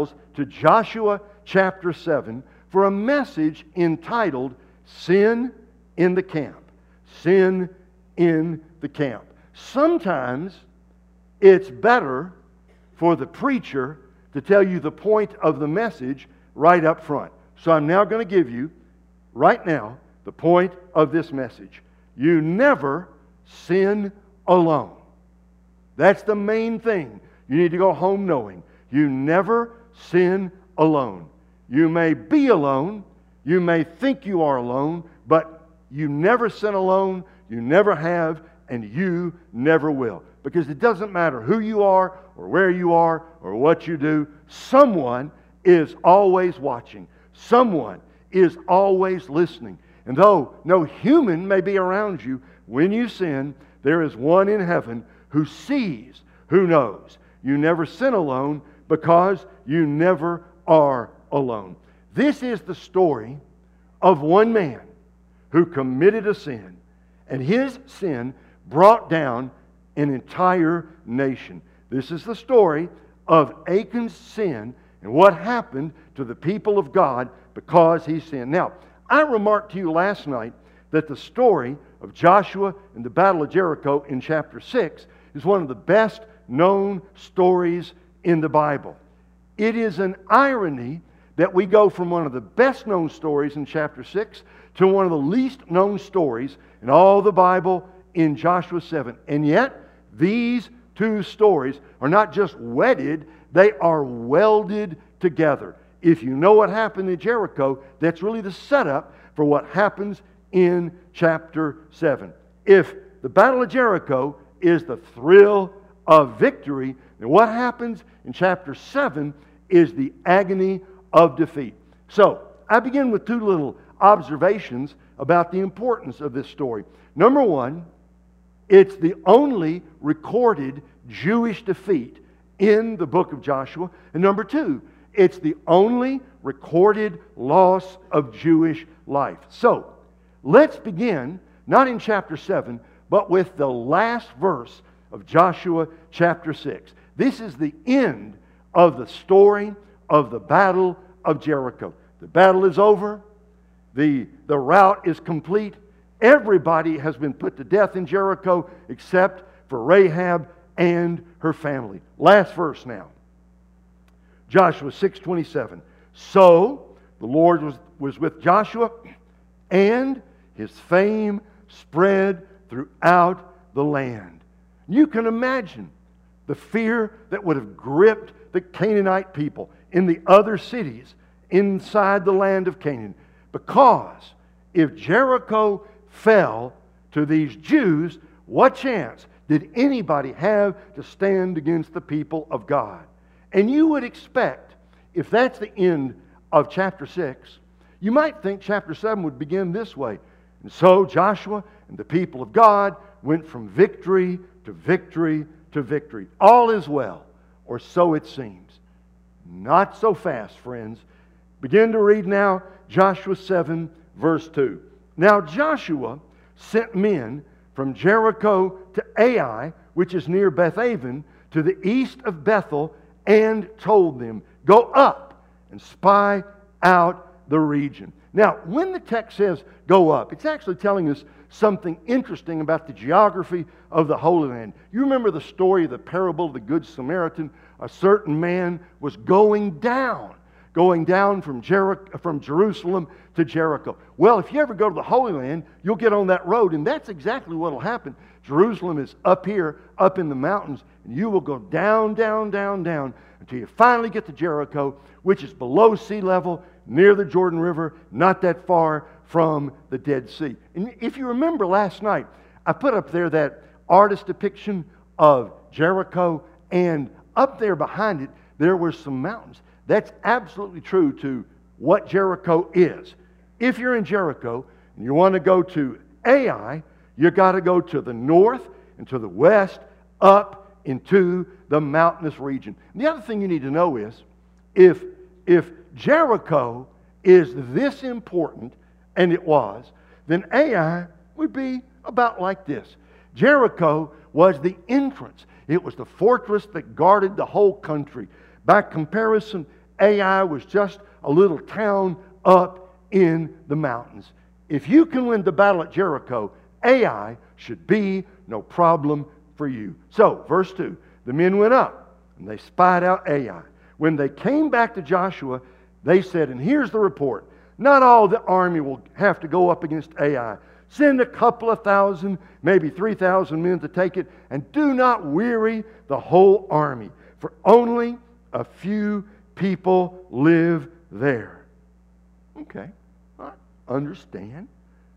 Bibles to Joshua chapter 7 for a message entitled Sin in the Camp. Sin in the Camp. Sometimes it's better for the preacher to tell you the point of the message right up front. So I'm now going to give you, right now, the point of this message. You never sin alone. That's the main thing you need to go home knowing. You never sin alone. You may be alone, you may think you are alone, but you never sin alone, you never have, and you never will. Because it doesn't matter who you are, or where you are, or what you do, someone is always watching. Someone is always listening. And though no human may be around you when you sin, there is one in heaven who sees, who knows. You never sin alone because you never are alone. This is the story of one man who committed a sin, and his sin brought down an entire nation. This is the story of Achan's sin and what happened to the people of God because he sinned. Now, I remarked to you last night that the story of Joshua and the Battle of Jericho in chapter 6 is one of the best known stories in the Bible. It is an irony that we go from one of the best known stories in chapter 6 to one of the least known stories in all the Bible in Joshua 7. And yet, these two stories are not just wedded, they are welded together. If you know what happened in Jericho, that's really the setup for what happens in chapter 7. If the Battle of Jericho is the thrill of victory, then what happens in chapter 7 is the agony of defeat. So, I begin with two little observations about the importance of this story. Number one, it's the only recorded Jewish defeat in the book of Joshua. And number two, it's the only recorded loss of Jewish life. So, let's begin, not in chapter 7, but with the last verse of Joshua chapter 6. This is the end of the story of the Battle of Jericho. The battle is over. The rout is complete. Everybody has been put to death in Jericho except for Rahab and her family. Last verse now. Joshua 6:27. So the Lord was with Joshua, and his fame spread throughout the land. You can imagine the fear that would have gripped the Canaanite people in the other cities inside the land of Canaan. Because if Jericho fell to these Jews, what chance did anybody have to stand against the people of God? And you would expect, if that's the end of chapter 6, you might think chapter 7 would begin this way. And so Joshua and the people of God went from victory to victory to victory. All is well, or so it seems. Not so fast, friends. Begin to read now Joshua 7, verse 2. Now Joshua sent men from Jericho to Ai, which is near Bethaven, to the east of Bethel, and told them, go up and spy out the region. Now, when the text says go up, it's actually telling us something interesting about the geography of the Holy Land. You remember the story of the parable of the Good Samaritan? A certain man was going down from Jerusalem to Jericho. Well, if you ever go to the Holy Land, you'll get on that road, and that's exactly what will happen. Jerusalem is up here, up in the mountains, and you will go down, down, down, down, until you finally get to Jericho, which is below sea level, near the Jordan River, not that far from the Dead Sea. And if you remember last night, I put up there that artist depiction of Jericho, and up there behind it, there were some mountains. That's absolutely true to what Jericho is. If you're in Jericho and you want to go to Ai, you got to go to the north and to the west, up into the mountainous region. And the other thing you need to know is, if Jericho is this important, and it was, then Ai would be about like this. Jericho was the entrance. It was the fortress that guarded the whole country. By comparison, Ai was just a little town up in the mountains. If you can win the battle at Jericho, Ai should be no problem for you. So, verse 2, the men went up and they spied out Ai. When they came back to Joshua, they said, and here's the report, not all the army will have to go up against Ai. Send a couple of thousand, maybe 3,000 men to take it, and do not weary the whole army, for only a few people live there. Okay, I understand.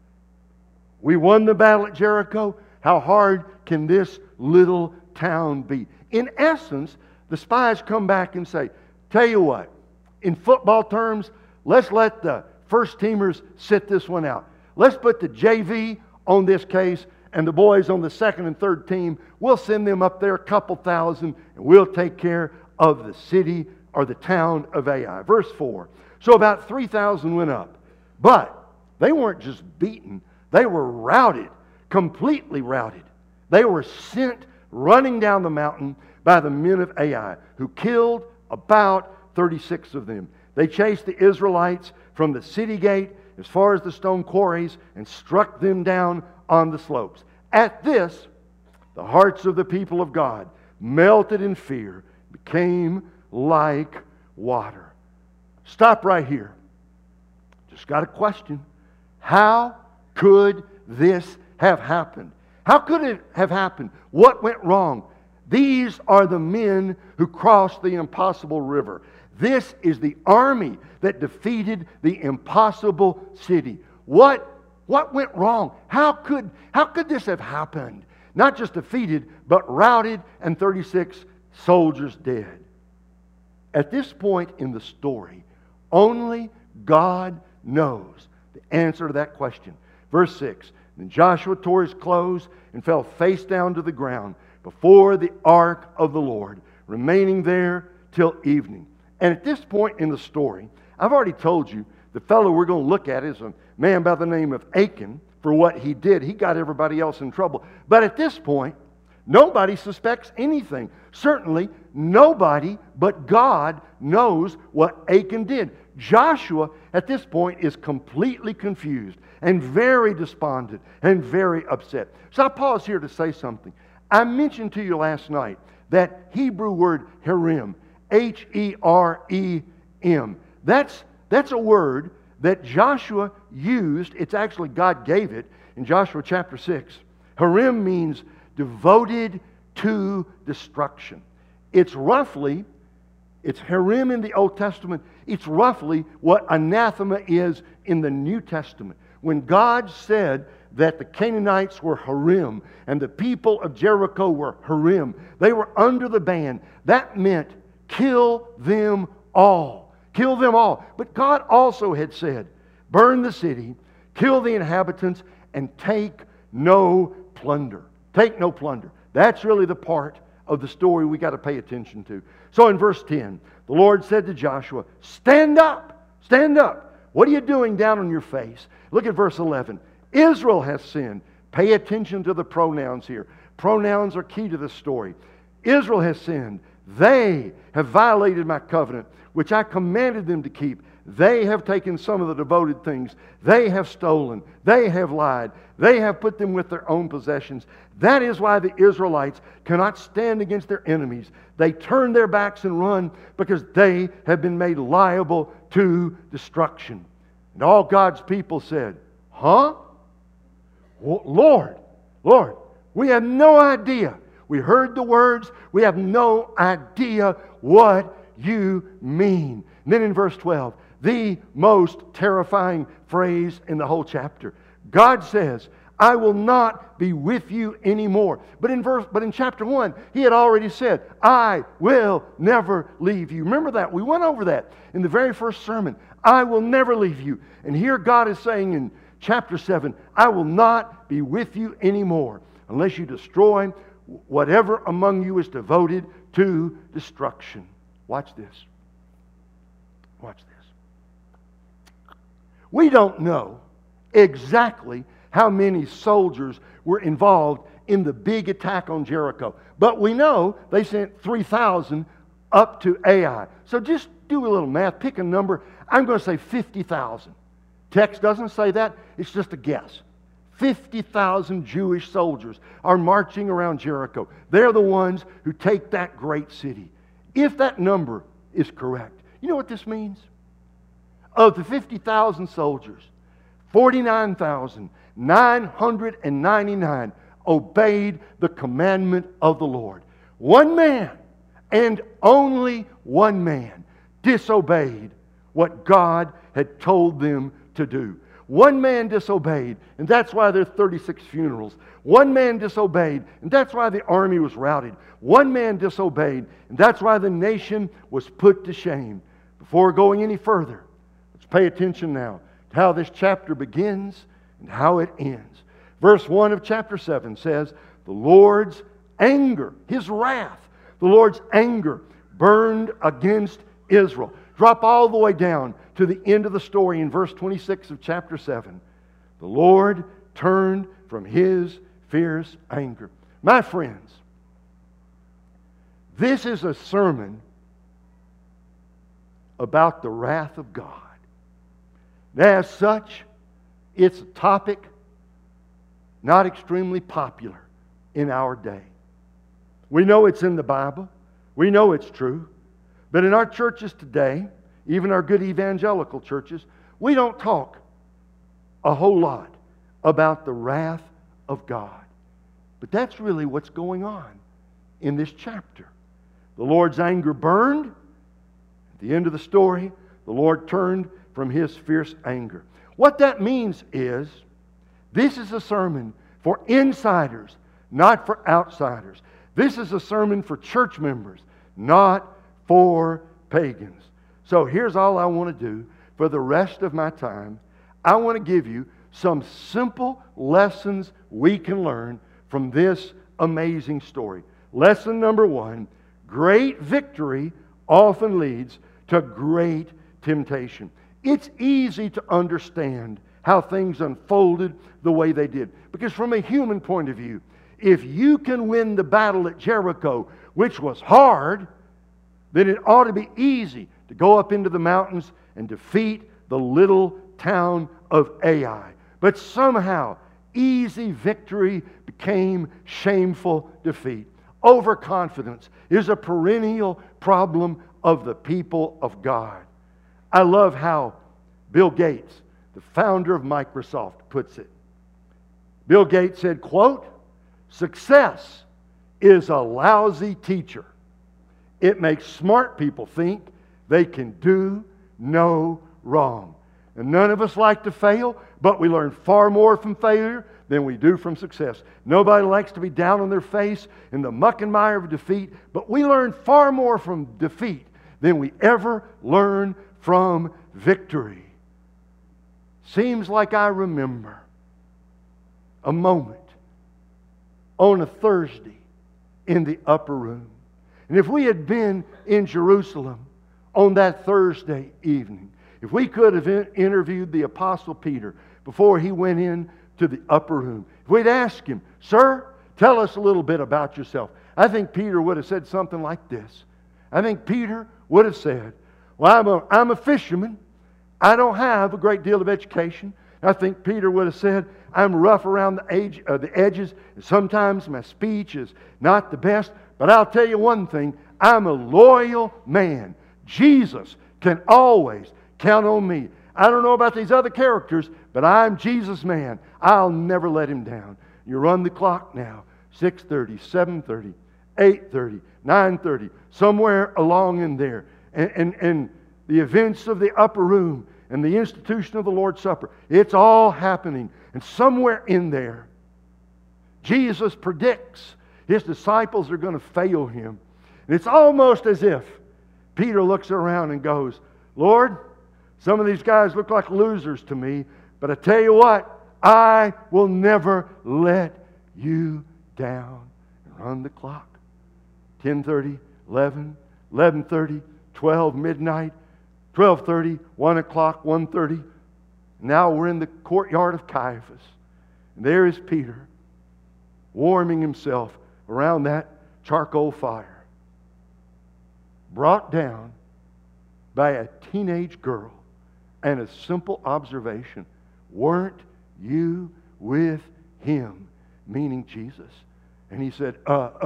We won the battle at Jericho. How hard can this little town be? In essence, the spies come back and say, tell you what, in football terms, let's let the first teamers sit this one out. Let's put the JV on this case and the boys on the second and third team. We'll send them up there, a couple thousand, and we'll take care of the city or the town of Ai. Verse 4. So about 3,000 went up. But they weren't just beaten. They were routed, completely routed. They were sent running down the mountain by the men of Ai, who killed about 36 of them. They chased the Israelites from the city gate as far as the stone quarries and struck them down on the slopes. At this, the hearts of the people of God melted in fear, became like water. Stop right here. Just got a question. How could this have happened? How could it have happened? What went wrong? These are the men who crossed the impossible river. This is the army that defeated the impossible city. What went wrong? How could this have happened? Not just defeated, but routed and 36 soldiers dead. At this point in the story, only God knows the answer to that question. Verse 6, then Joshua tore his clothes and fell face down to the ground before the ark of the Lord, remaining there till evening. And at this point in the story, I've already told you, the fellow we're going to look at is a man by the name of Achan. For what he did, he got everybody else in trouble. But at this point, nobody suspects anything. Certainly, nobody but God knows what Achan did. Joshua, at this point, is completely confused and very despondent and very upset. So I pause here to say something. I mentioned to you last night that Hebrew word Herem, H-E-R-E-M. That's a word that Joshua used. It's actually God gave it in Joshua chapter 6. Herem means devoted to destruction. It's Herem in the Old Testament. It's roughly what anathema is in the New Testament. When God said that the Canaanites were Herem and the people of Jericho were Herem, they were under the ban. That meant kill them all. Kill them all. But God also had said, burn the city, kill the inhabitants, and take no plunder. Take no plunder. That's really the part of the story we got to pay attention to. So in verse 10, the Lord said to Joshua, stand up, stand up. What are you doing down on your face? Look at verse 11. Israel has sinned. Pay attention to the pronouns here. Pronouns are key to the story. Israel has sinned. They have violated my covenant, which I commanded them to keep. They have taken some of the devoted things. They have stolen. They have lied. They have put them with their own possessions. That is why the Israelites cannot stand against their enemies. They turn their backs and run because they have been made liable to destruction. And all God's people said, huh? Lord, we have no idea. We heard the words. We have no idea what you mean. And then in verse 12, the most terrifying phrase in the whole chapter. God says, I will not be with you anymore. But in chapter 1, he had already said, I will never leave you. Remember that? We went over that in the very first sermon. I will never leave you. And here God is saying in chapter 7, I will not be with you anymore unless you destroy whatever among you is devoted to destruction. Watch this. Watch this. We don't know exactly how many soldiers were involved in the big attack on Jericho. But we know they sent 3,000 up to Ai. So just do a little math, pick a number. I'm going to say 50,000. Text doesn't say that. It's just a guess. 50,000 Jewish soldiers are marching around Jericho. They're the ones who take that great city. If that number is correct, you know what this means? Of the 50,000 soldiers, 49,999 obeyed the commandment of the Lord. One man, and only one man, disobeyed what God had told them to do. One man disobeyed, and that's why there are 36 funerals. One man disobeyed, and that's why the army was routed. One man disobeyed, and that's why the nation was put to shame. Before going any further, let's pay attention now to how this chapter begins and how it ends. Verse 1 of chapter 7 says, the Lord's anger, His wrath, the Lord's anger burned against Israel. Drop all the way down to the end of the story in verse 26 of chapter 7. The Lord turned from His fierce anger. My friends, this is a sermon about the wrath of God. As such, it's a topic not extremely popular in our day. We know it's in the Bible. We know it's true. But in our churches today, even our good evangelical churches, we don't talk a whole lot about the wrath of God. But that's really what's going on in this chapter. The Lord's anger burned. At the end of the story, the Lord turned from His fierce anger. What that means is, this is a sermon for insiders, not for outsiders. This is a sermon for church members, not for pagans. So here's all I want to do for the rest of my time. I want to give you some simple lessons we can learn from this amazing story. Lesson number 1, great victory often leads to great temptation. It's easy to understand how things unfolded the way they did. Because from a human point of view, if you can win the battle at Jericho, which was hard, then it ought to be easy to go up into the mountains and defeat the little town of Ai. But somehow, easy victory became shameful defeat. Overconfidence is a perennial problem of the people of God. I love how Bill Gates, the founder of Microsoft, puts it. Bill Gates said, quote, "Success is a lousy teacher. It makes smart people think they can do no wrong." And none of us like to fail, but we learn far more from failure than we do from success. Nobody likes to be down on their face in the muck and mire of defeat, but we learn far more from defeat than we ever learn from victory. Seems like I remember a moment on a Thursday in the upper room. And if we had been in Jerusalem on that Thursday evening, if we could have interviewed the Apostle Peter before he went in to the upper room, if we'd asked him, "Sir, tell us a little bit about yourself," I think Peter would have said something like this. I think Peter would have said, "Well, I'm a fisherman. I don't have a great deal of education." I think Peter would have said, "I'm rough around the edges, and sometimes my speech is not the best, but I'll tell you one thing, I'm a loyal man. Jesus can always count on me. I don't know about these other characters, but I'm Jesus' man. I'll never let him down." You run the clock now, 6:30, 7:30, 8:30, 9:30, somewhere along in there. And the events of the upper room and the institution of the Lord's Supper, it's all happening. And somewhere in there, Jesus predicts His disciples are going to fail Him. And it's almost as if Peter looks around and goes, "Lord, some of these guys look like losers to me, but I tell you what, I will never let you down." And run the clock. 10:30, 11, 11:30, 12, midnight, 12:30, 1 o'clock, 1:30. Now we're in the courtyard of Caiaphas. And there is Peter, warming himself around that charcoal fire, brought down by a teenage girl and a simple observation. Weren't you with him? Meaning Jesus. And he said,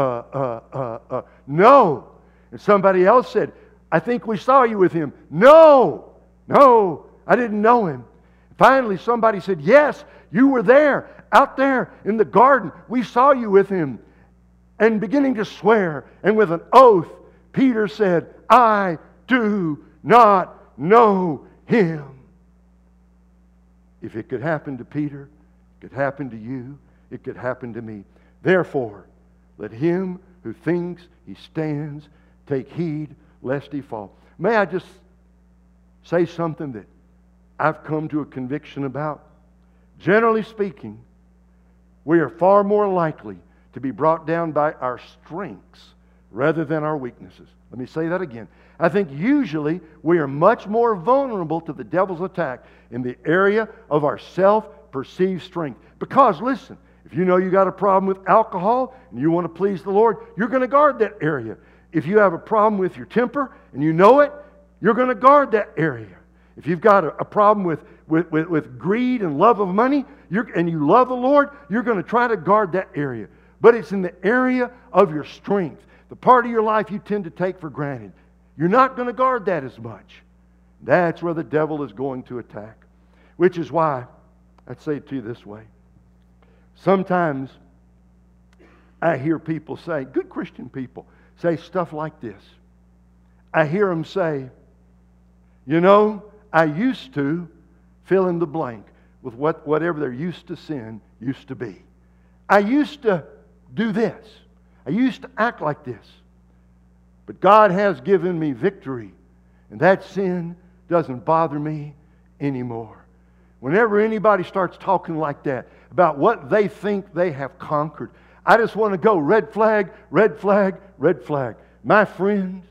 no. And somebody else said, I think we saw you with him. No, I didn't know him. Finally, somebody said, yes, you were there, out there in the garden. We saw you with him. And beginning to swear, and with an oath, Peter said, I do not know him. If it could happen to Peter, it could happen to you, it could happen to me. Therefore, let him who thinks he stands take heed lest he fall. May I just say something that I've come to a conviction about? Generally speaking, we are far more likely to be brought down by our strengths rather than our weaknesses. Let me say that again. I think usually we are much more vulnerable to the devil's attack in the area of our self-perceived strength. Because, listen, if you know you got a problem with alcohol and you want to please the Lord, you're going to guard that area. If you have a problem with your temper and you know it, you're going to guard that area. If you've got a problem with greed and love of money, and you love the Lord, you're going to try to guard that area. But it's in the area of your strength, the part of your life you tend to take for granted. You're not going to guard that as much. That's where the devil is going to attack. Which is why, I'd say it to you this way. Sometimes I hear people say, good Christian people, say stuff like this. I hear them say, you know, I used to fill in the blank with whatever their used to sin used to be. I used to do this. I used to act like this. But God has given me victory, and that sin doesn't bother me anymore. Whenever anybody starts talking like that about what they think they have conquered, I just want to go red flag, red flag, red flag. My friend,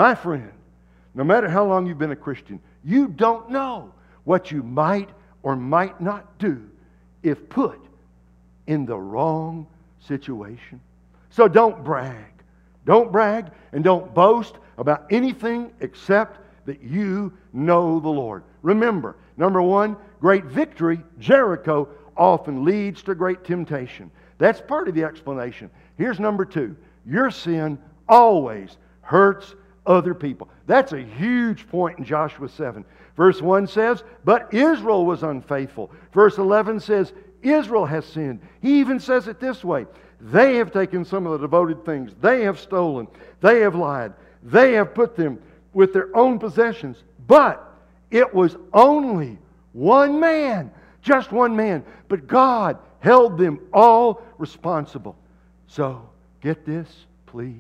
no matter how long you've been a Christian, you don't know what you might or might not do if put in the wrong situation. So don't brag. Don't brag and don't boast about anything except that you know the Lord. Remember, number one, great victory, Jericho, often leads to great temptation. That's part of the explanation. Here's number two. Your sin always hurts other people. That's a huge point in Joshua 7. Verse 1 says, but Israel was unfaithful. Verse 11 says, Israel has sinned. He even says it this way. They have taken some of the devoted things. They have stolen. They have lied. They have put them with their own possessions. But it was only one man, just one man. But God held them all responsible. So, get this, please.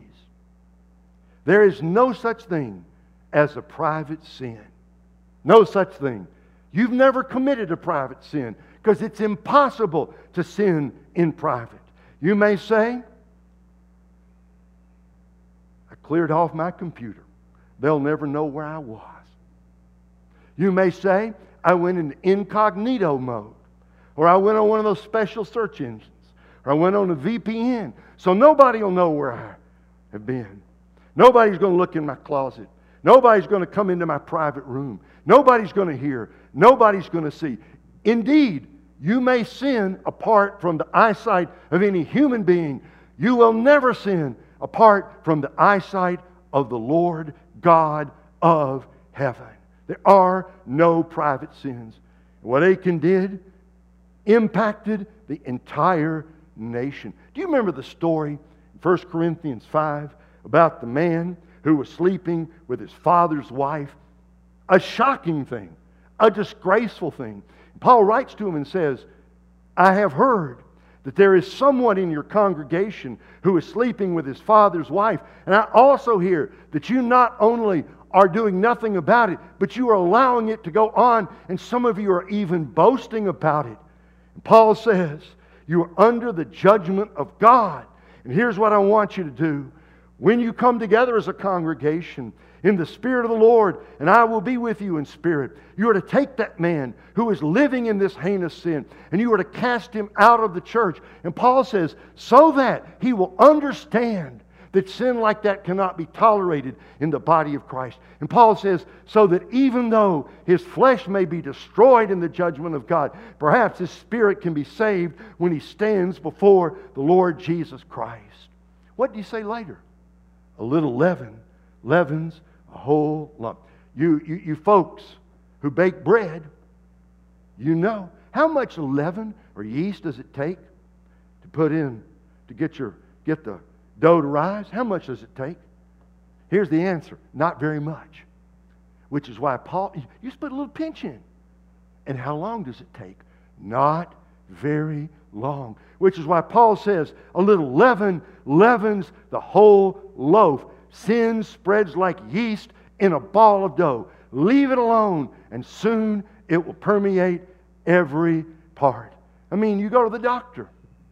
There is no such thing as a private sin. No such thing. You've never committed a private sin because it's impossible to sin in private. You may say, I cleared off my computer. They'll never know where I was. You may say, I went into incognito mode. Or I went on one of those special search engines. Or I went on a VPN. So nobody will know where I have been. Nobody's going to look in my closet. Nobody's going to come into my private room. Nobody's going to hear. Nobody's going to see. Indeed, you may sin apart from the eyesight of any human being. You will never sin apart from the eyesight of the Lord God of heaven. There are no private sins. What Achan did impacted the entire nation. Do you remember the story in 1 Corinthians 5 about the man who was sleeping with his father's wife? A shocking thing, a disgraceful thing. Paul writes to him and says, I have heard that there is someone in your congregation who is sleeping with his father's wife. And I also hear that you not only are doing nothing about it, but you are allowing it to go on, and some of you are even boasting about it. And Paul says, you are under the judgment of God. And here's what I want you to do. When you come together as a congregation in the Spirit of the Lord, and I will be with you in spirit, you are to take that man who is living in this heinous sin, and you are to cast him out of the church. And Paul says, so that he will understand that sin like that cannot be tolerated in the body of Christ. And Paul says, so that even though his flesh may be destroyed in the judgment of God, perhaps his spirit can be saved when he stands before the Lord Jesus Christ. What do you say later? A little leaven leavens a whole lump. You folks who bake bread, you know how much leaven or yeast does it take to put in to get the dough to rise? How much does it take? Here's the answer: not very much. Which is why Paul, you just put a little pinch in. And how long does it take? Not very long. Which is why Paul says a little leaven leavens the whole loaf. Sin spreads like yeast in a ball of dough. Leave it alone, and soon it will permeate every part. I mean, you go to the doctor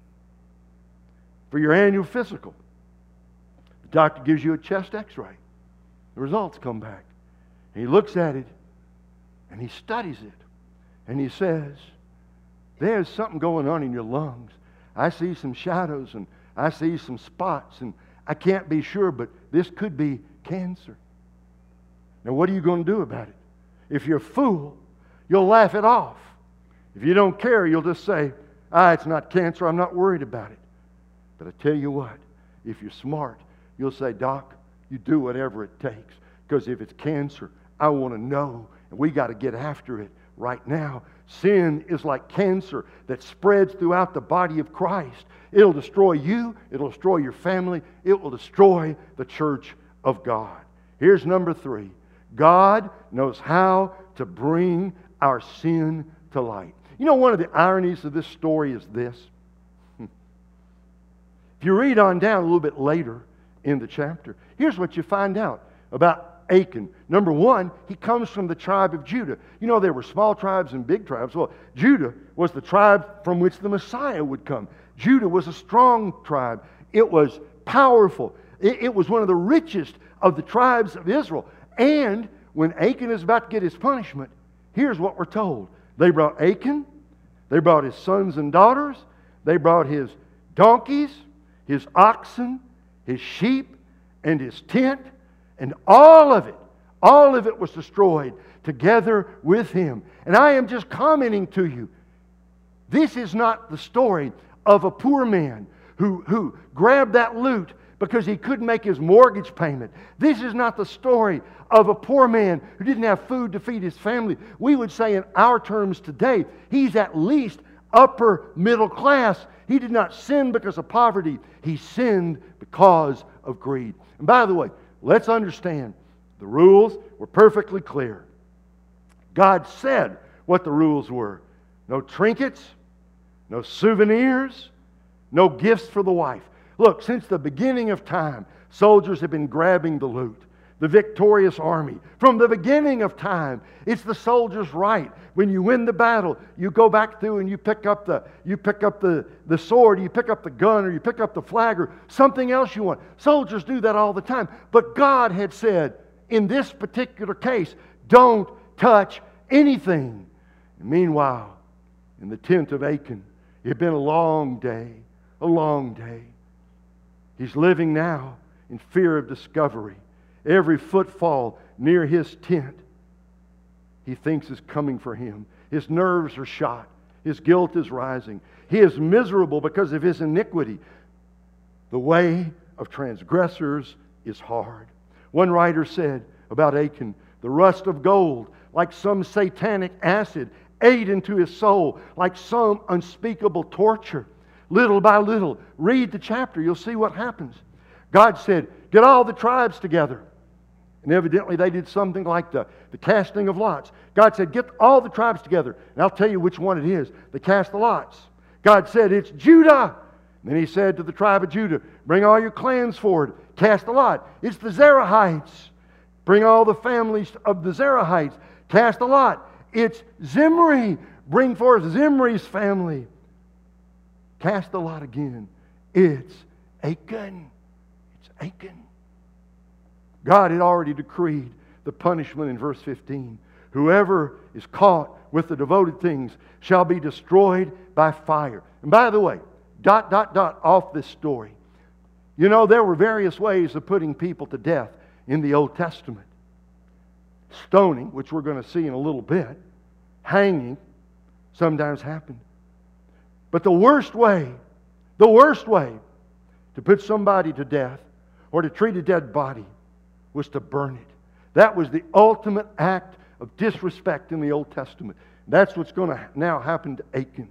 for your annual physical. The doctor gives you a chest x-ray. The results come back. And he looks at it, and he studies it. And he says, there's something going on in your lungs. I see some shadows, and I see some spots, and I can't be sure, but this could be cancer. Now, what are you going to do about it? If you're a fool, you'll laugh it off. If you don't care, you'll just say, it's not cancer, I'm not worried about it. But I tell you what, if you're smart, you'll say, Doc, you do whatever it takes. Because if it's cancer, I want to know, and we got to get after it right now. Sin is like cancer that spreads throughout the body of Christ. It'll destroy you, it'll destroy your family, it will destroy the church of God. Here's number 3. God knows how to bring our sin to light. You know, one of the ironies of this story is this. If you read on down a little bit later in the chapter, here's what you find out about Achan. Number 1, he comes from the tribe of Judah. You know, there were small tribes and big tribes. Well, Judah was the tribe from which the Messiah would come. Judah was a strong tribe. It was powerful. It was one of the richest of the tribes of Israel. And when Achan is about to get his punishment, here's what we're told. They brought Achan, they brought his sons and daughters, they brought his donkeys, his oxen, his sheep, and his tent, and all of it was destroyed together with him. And I am just commenting to you, this is not the story of a poor man who grabbed that loot because he couldn't make his mortgage payment. This is not the story of a poor man who didn't have food to feed his family. We would say in our terms today, he's at least upper middle class. He did not sin because of poverty. He sinned because of greed. And by the way, let's understand, the rules were perfectly clear. God said what the rules were. No trinkets, no souvenirs, no gifts for the wife. Look, since the beginning of time, soldiers have been grabbing the loot. The victorious army. From the beginning of time, it's the soldier's right. When you win the battle, you go back through and you pick up the sword, you pick up the gun, or you pick up the flag, or something else you want. Soldiers do that all the time. But God had said, in this particular case, don't touch anything. And meanwhile, in the tent of Achan, it had been a long day, a long day. He's living now in fear of discovery. Every footfall near his tent, he thinks is coming for him. His nerves are shot. His guilt is rising. He is miserable because of his iniquity. The way of transgressors is hard. One writer said about Achan, the rust of gold, like some satanic acid, ate into his soul, like some unspeakable torture. Little by little, read the chapter, you'll see what happens. God said, get all the tribes together. And evidently they did something like the casting of lots. God said, get all the tribes together. And I'll tell you which one it is. They cast the lots. God said, it's Judah. And then He said to the tribe of Judah, bring all your clans forward. Cast the lot. It's the Zerahites. Bring all the families of the Zerahites. Cast the lot. It's Zimri. Bring forth Zimri's family. Cast the lot again. It's Achan. It's Achan. God had already decreed the punishment in verse 15. Whoever is caught with the devoted things shall be destroyed by fire. And by the way, off this story. You know, there were various ways of putting people to death in the Old Testament. Stoning, which we're going to see in a little bit, hanging sometimes happened. But the worst way to put somebody to death or to treat a dead body was to burn it. That was the ultimate act of disrespect in the Old Testament. That's what's going to now happen to Achan.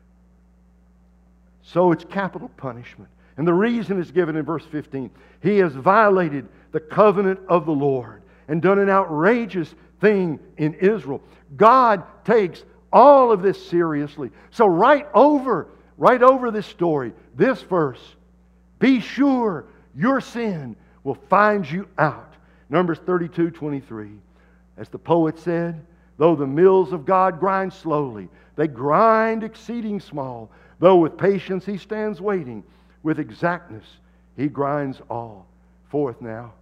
So it's capital punishment. And the reason is given in verse 15. He has violated the covenant of the Lord and done an outrageous thing in Israel. God takes all of this seriously. So right over this story, this verse, be sure your sin will find you out. Numbers 32:23. As the poet said, though the mills of God grind slowly, they grind exceeding small. Though with patience he stands waiting, with exactness he grinds all. Fourth now,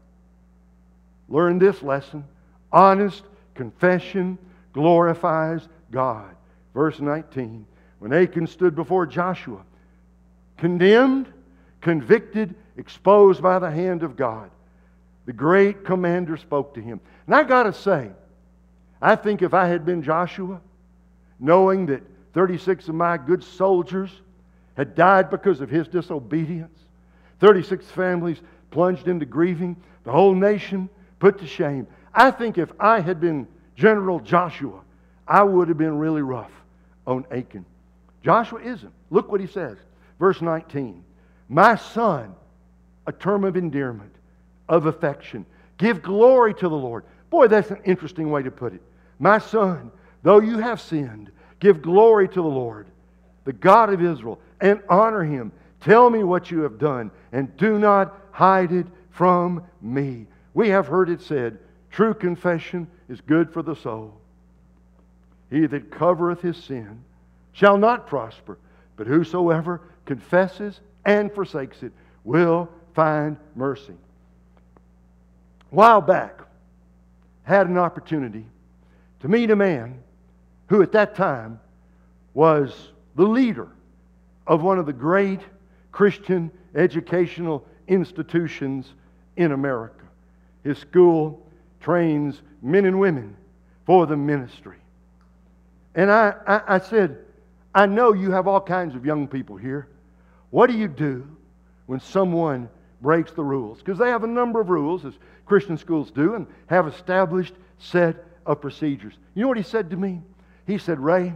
learn this lesson. Honest confession glorifies God. Verse 19. When Achan stood before Joshua, condemned, convicted, exposed by the hand of God, the great commander spoke to him. And I got to say, I think if I had been Joshua, knowing that 36 of my good soldiers had died because of his disobedience, 36 families plunged into grieving, the whole nation put to shame. I think if I had been General Joshua, I would have been really rough on Achan. Joshua isn't. Look what he says. Verse 19. My son, a term of endearment, of affection. Give glory to the Lord. Boy, that's an interesting way to put it. My son, though you have sinned, give glory to the Lord, the God of Israel, and honor Him. Tell me what you have done, and do not hide it from me. We have heard it said, true confession is good for the soul. He that covereth his sin shall not prosper, but whosoever confesses and forsakes it will find mercy. A while back, had an opportunity to meet a man who at that time was the leader of one of the great Christian educational institutions in America. His school trains men and women for the ministry. And I said, I know you have all kinds of young people here. What do you do when someone breaks the rules? Because they have a number of rules, as Christian schools do, and have established set of procedures. You know what he said to me? He said, Ray,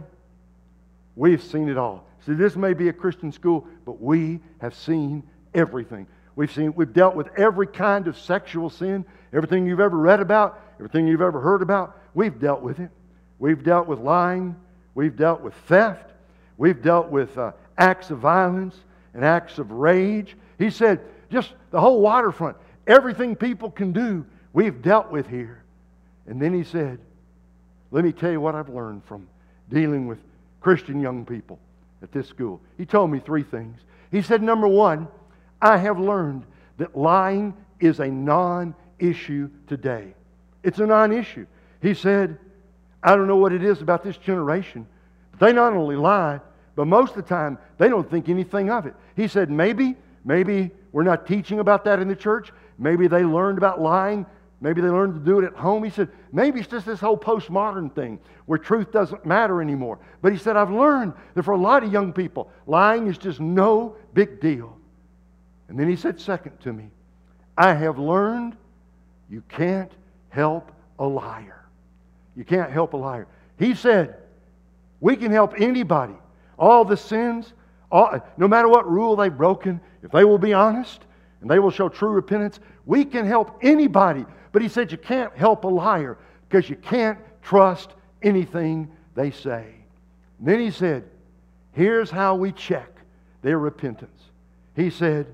we've seen it all. He said, this may be a Christian school, but we have seen everything. We've dealt with every kind of sexual sin, everything you've ever read about, everything you've ever heard about. We've dealt with it. We've dealt with lying. We've dealt with theft. We've dealt with acts of violence and acts of rage. He said, just the whole waterfront, everything people can do, we've dealt with here. And then he said, let me tell you what I've learned from dealing with Christian young people at this school. He told me three things. He said, number one, I have learned that lying is a non-issue today. It's a non-issue. He said, I don't know what it is about this generation, but they not only lie, but most of the time they don't think anything of it. He said, maybe we're not teaching about that in the church. Maybe they learned about lying. Maybe they learned to do it at home. He said, maybe it's just this whole postmodern thing where truth doesn't matter anymore. But he said, I've learned that for a lot of young people, lying is just no big deal. And then he said, second to me, I have learned you can't help a liar. You can't help a liar. He said, we can help anybody. All the sins, no matter what rule they've broken, if they will be honest and they will show true repentance, we can help anybody. But he said you can't help a liar because you can't trust anything they say. And then he said, here's how we check their repentance. He said,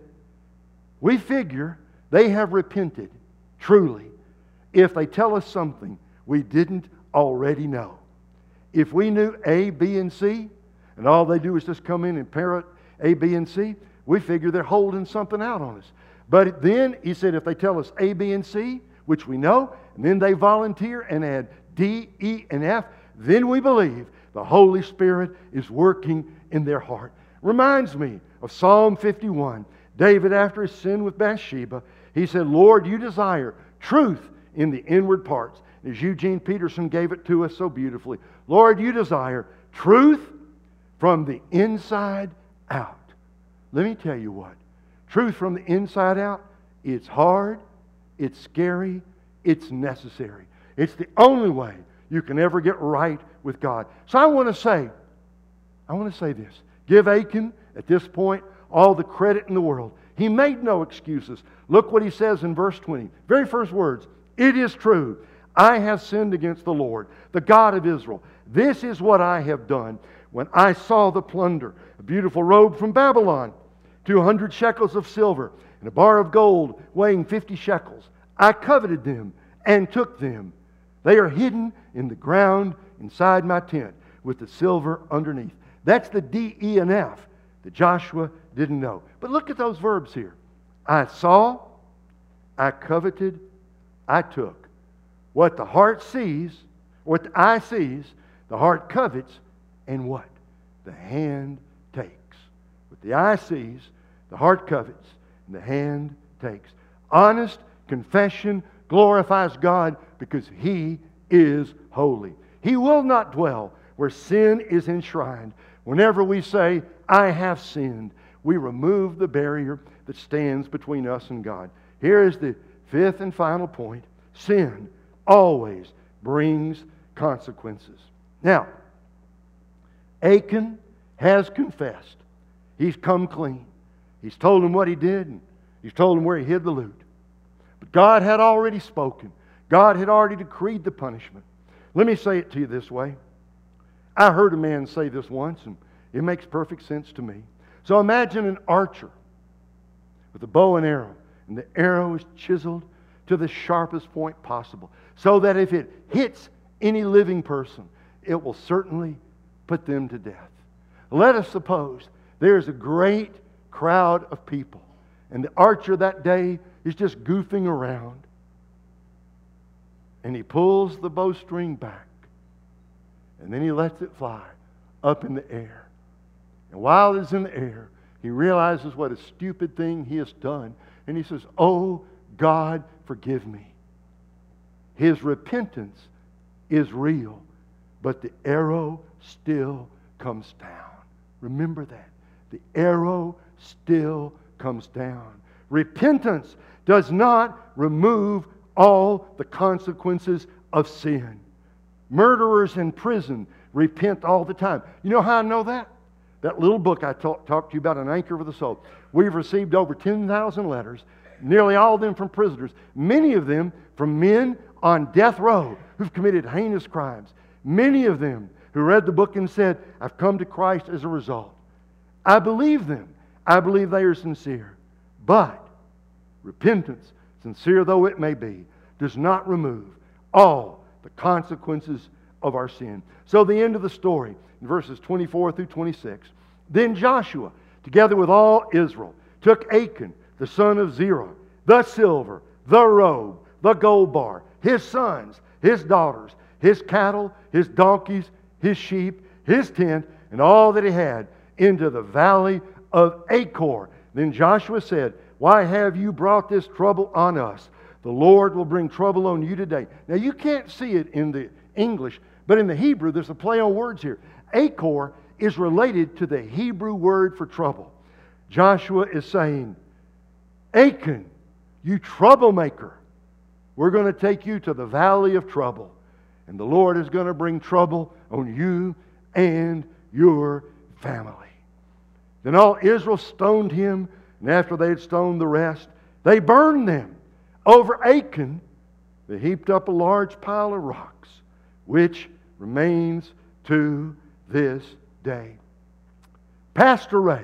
we figure they have repented truly if they tell us something we didn't already know. If we knew A, B, and C, and all they do is just come in and parrot A, B, and C, we figure they're holding something out on us. But then, he said, if they tell us A, B, and C, which we know, and then they volunteer and add D, E, and F, then we believe the Holy Spirit is working in their heart. Reminds me of Psalm 51. David, after his sin with Bathsheba, he said, Lord, you desire truth in the inward parts. As Eugene Peterson gave it to us so beautifully. Lord, you desire truth from the inside out. Let me tell you what. Truth from the inside out, it's hard, it's scary, it's necessary. It's the only way you can ever get right with God. So I want to say this. Give Achan, at this point, all the credit in the world. He made no excuses. Look what he says in verse 20. Very first words. It is true. I have sinned against the Lord, the God of Israel. This is what I have done. When I saw the plunder, a beautiful robe from Babylon, 200 shekels of silver, and a bar of gold weighing 50 shekels, I coveted them and took them. They are hidden in the ground inside my tent with the silver underneath. That's the D, E, and F that Joshua didn't know. But look at those verbs here. I saw, I coveted, I took. What the heart sees, what the eye sees, the heart covets, and what? The hand takes. What the eye sees, the heart covets, and the hand takes. Honest confession glorifies God because He is holy. He will not dwell where sin is enshrined. Whenever we say, I have sinned, we remove the barrier that stands between us and God. Here is the fifth and final point. Sin always brings consequences. Now, Achan has confessed. He's come clean. He's told him what he did, and he's told him where he hid the loot. But God had already spoken. God had already decreed the punishment. Let me say it to you this way. I heard a man say this once, and it makes perfect sense to me. So imagine an archer with a bow and arrow, and the arrow is chiseled to the sharpest point possible, so that if it hits any living person, it will certainly put them to death. Let us suppose there's a great crowd of people, and the archer that day is just goofing around, and he pulls the bowstring back, and then he lets it fly up in the air. And while it's in the air, he realizes what a stupid thing he has done, and he says, "Oh, God, forgive me." His repentance is real, but the arrow still comes down. Remember that. The arrow still comes down. Repentance does not remove all the consequences of sin. Murderers in prison repent all the time. You know how I know that? That little book I talked to you about, An Anchor for the Soul. We've received over 10,000 letters, nearly all of them from prisoners, many of them from men on death row who've committed heinous crimes. Many of them who read the book and said, I've come to Christ as a result. I believe them. I believe they are sincere. But repentance, sincere though it may be, does not remove all the consequences of our sin. So the end of the story, in verses 24 through 26. Then Joshua, together with all Israel, took Achan, the son of Zerah, the silver, the robe, the gold bar, his sons, his daughters, his cattle, his donkeys, his sheep, his tent, and all that he had, into the valley of Achor. Then Joshua said, "Why have you brought this trouble on us? The Lord will bring trouble on you today." Now you can't see it in the English, but in the Hebrew there's a play on words here. Achor is related to the Hebrew word for trouble. Joshua is saying, Achan, you troublemaker, we're going to take you to the valley of trouble. And the Lord is going to bring trouble on you and your family. Then all Israel stoned him, and after they had stoned the rest, they burned them. Over Achan, they heaped up a large pile of rocks, which remains to this day. Pastor Ray,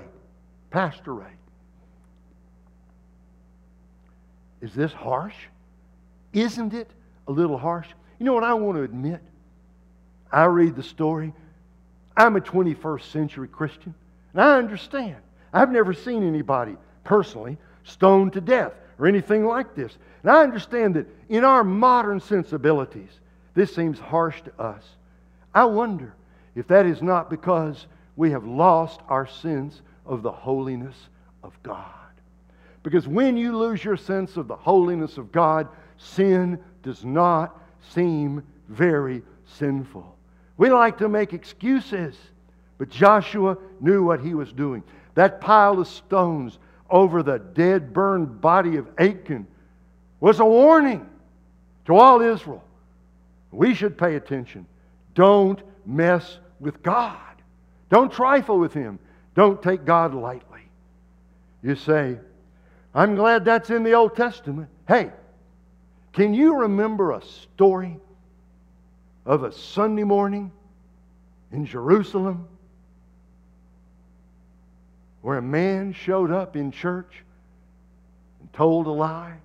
is this harsh? Isn't it a little harsh? You know what I want to admit? I read the story. I'm a 21st century Christian, and I understand. I've never seen anybody personally stoned to death or anything like this. And I understand that in our modern sensibilities, this seems harsh to us. I wonder if that is not because we have lost our sense of the holiness of God. Because when you lose your sense of the holiness of God, sin does not seem very sinful. We like to make excuses, but Joshua knew what he was doing. That pile of stones over the dead, burned body of Achan was a warning to all Israel. We should pay attention. Don't mess with God. Don't trifle with Him. Don't take God lightly. You say, I'm glad that's in the Old Testament. Hey, can you remember a story of a Sunday morning in Jerusalem where a man showed up in church and told a lie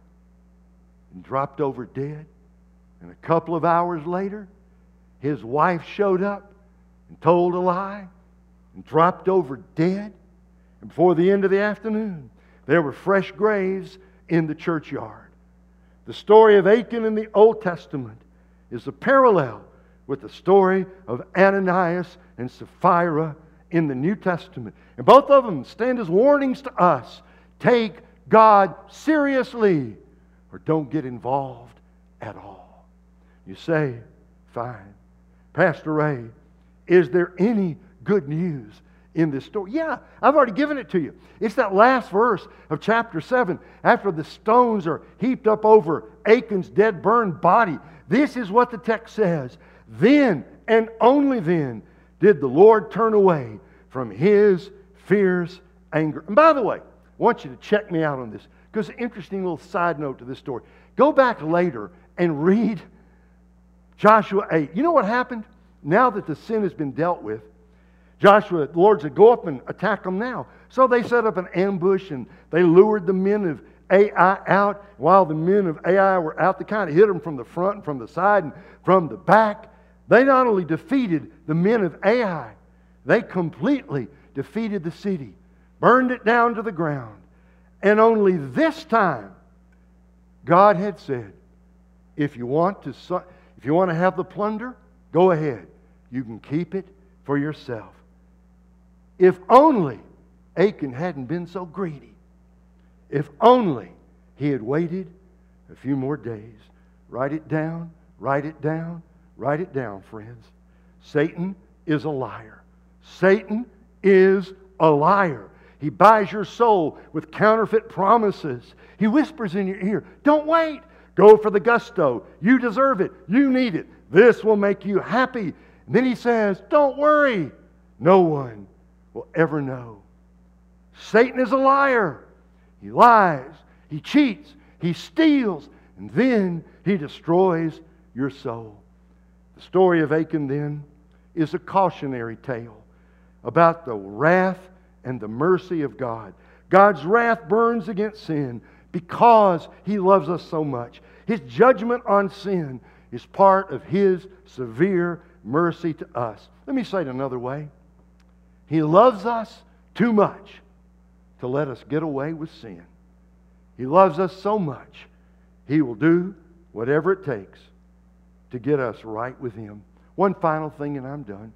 and dropped over dead? And a couple of hours later, his wife showed up and told a lie and dropped over dead. And before the end of the afternoon, there were fresh graves in the churchyard. The story of Achan in the Old Testament is a parallel with the story of Ananias and Sapphira in the New Testament. And both of them stand as warnings to us. Take God seriously or don't get involved at all. You say, fine. Pastor Ray, is there any good news in this story? Yeah, I've already given it to you. It's that last verse of chapter 7. After the stones are heaped up over Achan's dead, burned body, this is what the text says. Then and only then did the Lord turn away from His fierce anger. And by the way, I want you to check me out on this, because an interesting little side note to this story. Go back later and read Joshua 8. You know what happened? Now that the sin has been dealt with, Joshua, the Lord said, go up and attack them now. So they set up an ambush and they lured the men of Ai out. While the men of Ai were out, they kind of hit them from the front and from the side and from the back. They not only defeated the men of Ai, they completely defeated the city, burned it down to the ground. And only this time, God had said, if you want to have the plunder, go ahead. You can keep it for yourself. If only Achan hadn't been so greedy. If only he had waited a few more days. Write it down, write it down, write it down, friends. Satan is a liar. Satan is a liar. He buys your soul with counterfeit promises. He whispers in your ear, don't wait. Go for the gusto. You deserve it. You need it. This will make you happy. And then he says, don't worry. No one will ever know. Satan is a liar. He lies. He cheats. He steals. And then he destroys your soul. The story of Achan then is a cautionary tale about the wrath and the mercy of God. God's wrath burns against sin because He loves us so much. His judgment on sin is part of His severe mercy to us. Let me say it another way. He loves us too much to let us get away with sin. He loves us so much, He will do whatever it takes to get us right with Him. One final thing and I'm done.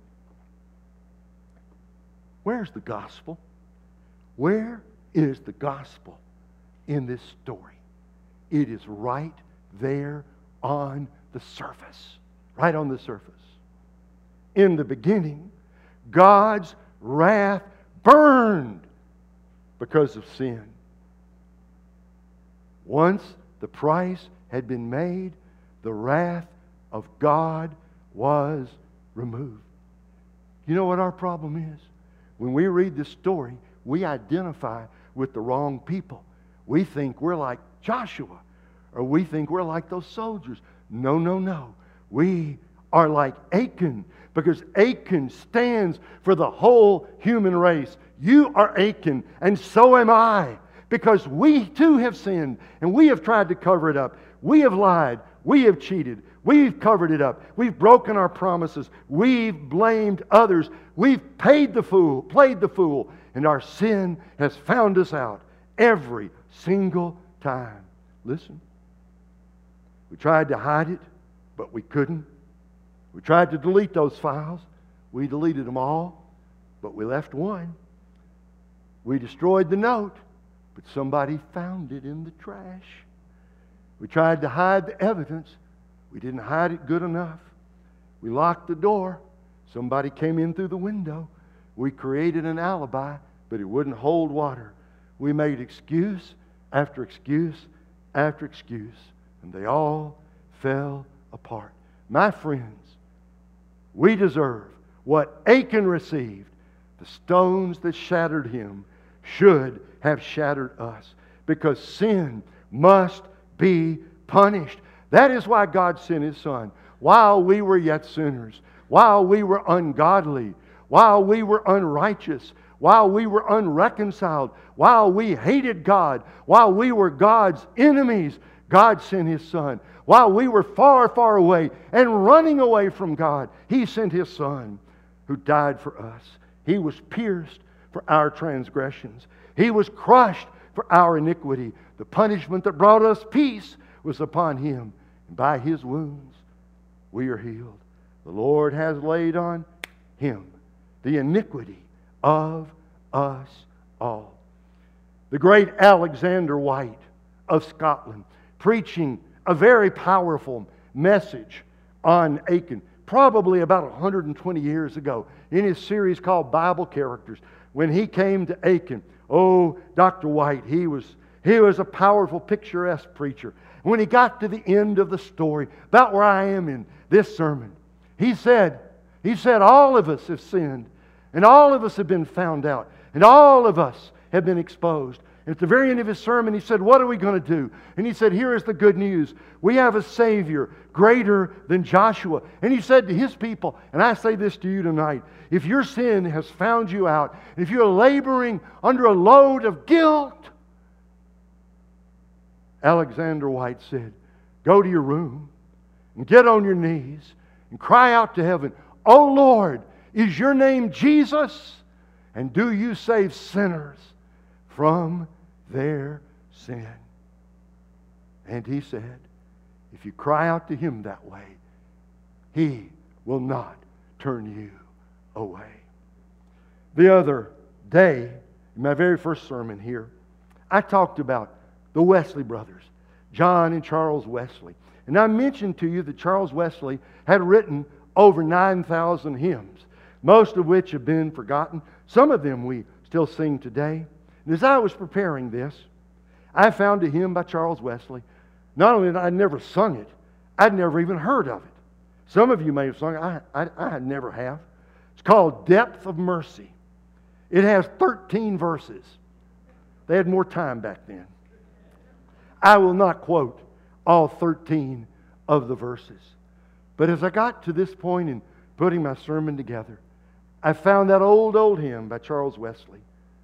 Where's the gospel? Where is the gospel in this story? It is right there on the surface. Right on the surface. In the beginning, God's wrath burned because of sin. Once the price had been made, the wrath of God was removed. You know what our problem is? When we read this story, we identify with the wrong people. We think we're like Joshua, or we think we're like those soldiers. No, no, no. We are like Achan, because Achan stands for the whole human race. You are Achan, and so am I, because we too have sinned, and we have tried to cover it up. We have lied. We have cheated. We've covered it up. We've broken our promises. We've blamed others. We've played the fool, and our sin has found us out every single time. Listen, we tried to hide it, but we couldn't. We tried to delete those files. We deleted them all, but we left one. We destroyed the note, but somebody found it in the trash. We tried to hide the evidence. We didn't hide it good enough. We locked the door. Somebody came in through the window. We created an alibi, but it wouldn't hold water. We made excuse after excuse after excuse, and they all fell apart. My friends, we deserve what Achan received. The stones that shattered him should have shattered us, because sin must be punished. That is why God sent His Son. While we were yet sinners, while we were ungodly, while we were unrighteous, while we were unreconciled, while we hated God, while we were God's enemies, God sent His Son. While we were far, far away and running away from God, He sent His Son who died for us. He was pierced for our transgressions. He was crushed for our iniquity. The punishment that brought us peace was upon Him. And by His wounds we are healed. The Lord has laid on Him the iniquity of us all. The great Alexander White of Scotland, preaching a very powerful message on Achan, probably about 120 years ago, in his series called Bible Characters. When he came to Achan, oh, Dr. White, he was a powerful, picturesque preacher. When he got to the end of the story, about where I am in this sermon, he said, all of us have sinned, and all of us have been found out, and all of us have been exposed. And at the very end of his sermon, he said, what are we going to do? And he said, here is the good news. We have a Savior greater than Joshua. And he said to his people, and I say this to you tonight, if your sin has found you out, if you're laboring under a load of guilt, Alexander White said, go to your room and get on your knees and cry out to heaven, oh Lord, is your name Jesus? And do you save sinners from their sin? And he said, if you cry out to Him that way, He will not turn you away. The other day, in my very first sermon here, I talked about the Wesley brothers, John and Charles Wesley. And I mentioned to you that Charles Wesley had written over 9,000 hymns, most of which have been forgotten. Some of them we still sing today. And as I was preparing this, I found a hymn by Charles Wesley. Not only had I never sung it, I'd never even heard of it. Some of you may have sung it. I never have. It's called Depth of Mercy. It has 13 verses. They had more time back then. I will not quote all 13 of the verses. But as I got to this point in putting my sermon together, I found that old hymn by Charles Wesley.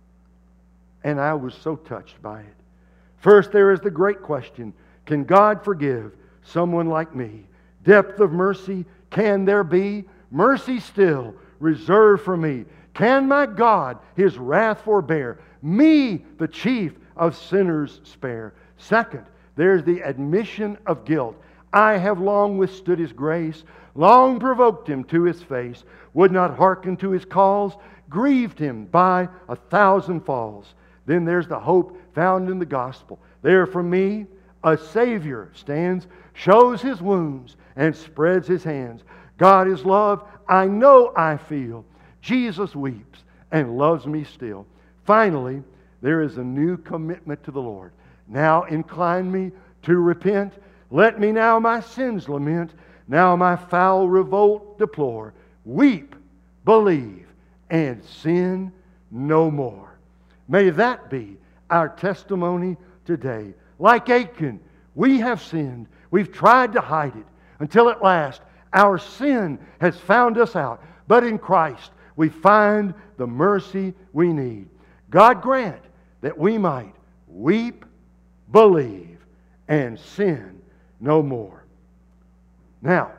And I was so touched by it. First, there is the great question, can God forgive someone like me? Depth of mercy, can there be? Mercy still reserved for me. Can my God His wrath forbear? Me, the chief of sinners, spare. Second, there's the admission of guilt. I have long withstood His grace, long provoked Him to His face, would not hearken to His calls, grieved Him by 1,000 falls. Then there's the hope found in the gospel. There for me a Savior stands, shows His wounds, and spreads His hands. God is love, I know I feel. Jesus weeps and loves me still. Finally, there is a new commitment to the Lord. Now incline me to repent. Let me now my sins lament. Now my foul revolt deplore. Weep, believe, and sin no more. May that be our testimony today. Like Achan, we have sinned. We've tried to hide it until at last our sin has found us out. But in Christ, we find the mercy we need. God grant that we might weep, believe, and sin no more. Now,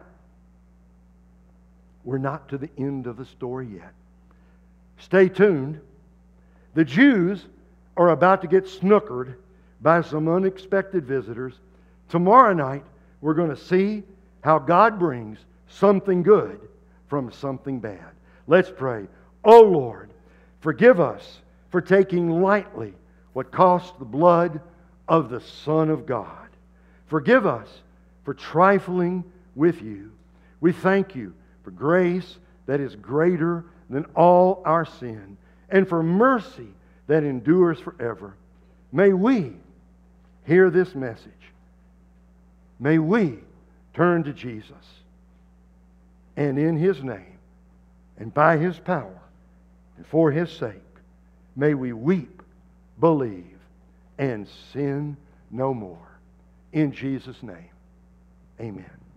we're not to the end of the story yet. Stay tuned. The Jews are about to get snookered by some unexpected visitors. Tomorrow night, we're going to see how God brings something good from something bad. Let's pray. Oh Lord, forgive us for taking lightly what cost the blood of the Son of God. Forgive us for trifling with you. We thank you for grace that is greater than all our sin, and for mercy that endures forever. May we hear this message. May we turn to Jesus, and in His name and by His power and for His sake, may we weep, believe, and sin no more. In Jesus' name, amen.